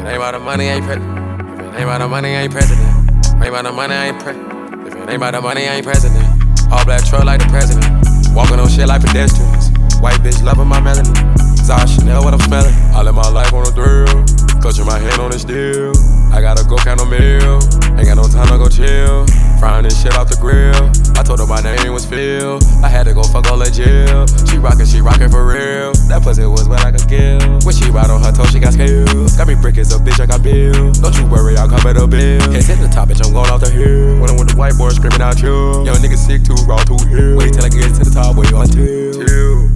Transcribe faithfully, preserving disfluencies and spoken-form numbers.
it ain't about the money, I ain't president. If it ain't about the money, I ain't president. Ain't about the money, I ain't president. If it ain't about the money, I ain't president. All black truck like the president. Walking on shit like pedestrians. White bitch loving my melanin. Zara Chanel, what I'm smelling. I live my life on a thrill. Clutching my hand on the steel. I gotta go count a meal. Ain't got no time to go chill. Frying this shit off the grill. I told her my name was Phil. I had to go fuck all that jail. She rockin', she rockin' for real. That pussy was what I could kill. When she ride on her toe, she got skills. Got me brick as a bitch, I got bills. Don't you worry, I'll cover the bill. Can't sit the top, bitch, I'm going off the hill. When I'm with the white boy screaming out chill. Young nigga sick, too raw, too ill. Wait till I get to the top, wait until. Chill.